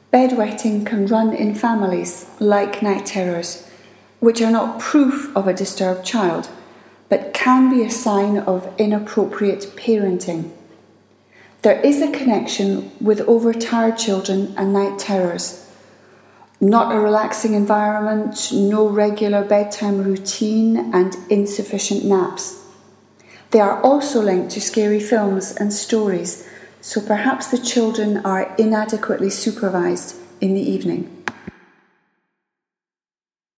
Bedwetting can run in families like night terrors, which are not proof of a disturbed child, but can be a sign of inappropriate parenting. There is a connection with overtired children and night terrors. Not a relaxing environment, no regular bedtime routine, and insufficient naps. They are also linked to scary films and stories, so perhaps the children are inadequately supervised in the evening.